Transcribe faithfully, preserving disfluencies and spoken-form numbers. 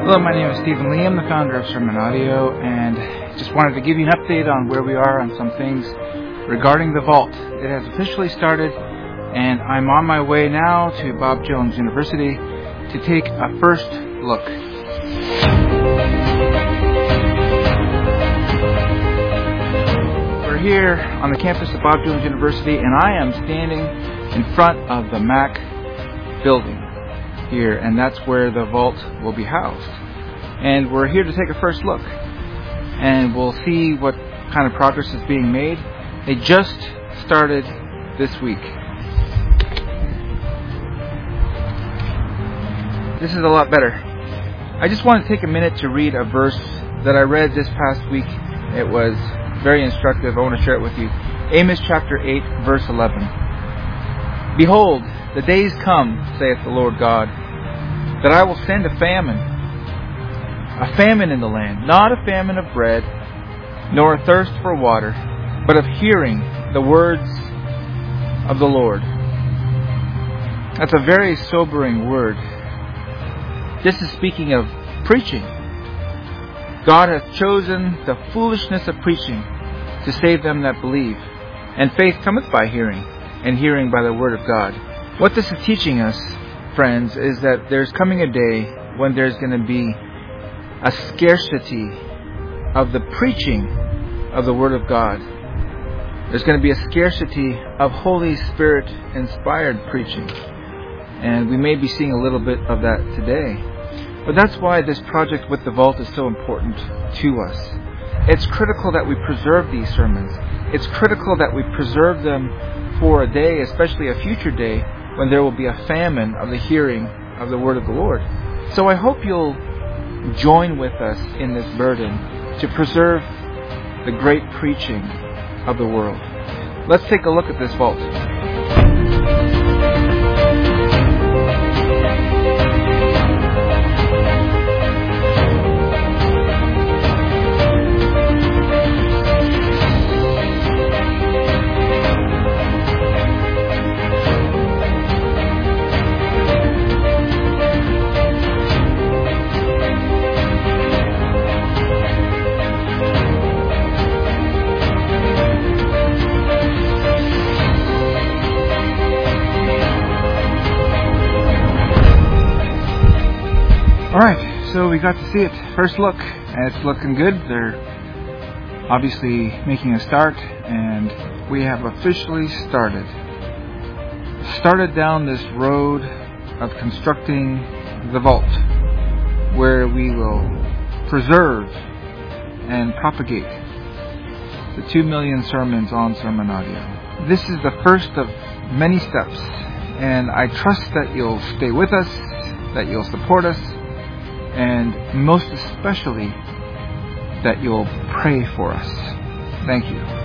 Hello, my name is Stephen Lee. I'm the founder of Sermon Audio, and just wanted to give you an update on where we are on some things regarding the vault. It has officially started, and I'm on my way now to Bob Jones University to take a first look. We're here on the campus of Bob Jones University, and I am standing in front of the M A C building here, and that's where the vault will be housed. And we're here to take a first look, and we'll see what kind of progress is being made. They just started this week. This is a lot better. I just want to take a minute to read a verse that I read this past week. It was very instructive. I want to share it with you. Amos chapter eight, verse eleven. Behold, the days come, saith the Lord God, that I will send a famine, a famine in the land, not a famine of bread, nor a thirst for water, but of hearing the words of the Lord. That's a very sobering word. This is speaking of preaching. God hath chosen the foolishness of preaching to save them that believe. And faith cometh by hearing, and hearing by the word of God. What this is teaching us, friends, is that there's coming a day when there's going to be a scarcity of the preaching of the Word of God. There's going to be a scarcity of Holy Spirit inspired preaching. And we may be seeing a little bit of that today. But that's why this project with the vault is so important to us. It's critical that we preserve these sermons. It's critical that we preserve them for a day, especially a future day, when there will be a famine of the hearing of the Word of the Lord. So I hope you'll join with us in this burden to preserve the great preaching of the world. Let's take a look at this vault. Alright, so we got to see it. First look, and it's looking good. They're obviously making a start, and we have officially started. Started down this road of constructing the vault, where we will preserve and propagate the two million sermons on Sermon Audio. This is the first of many steps, and I trust that you'll stay with us, that you'll support us, and most especially that you'll pray for us. Thank you.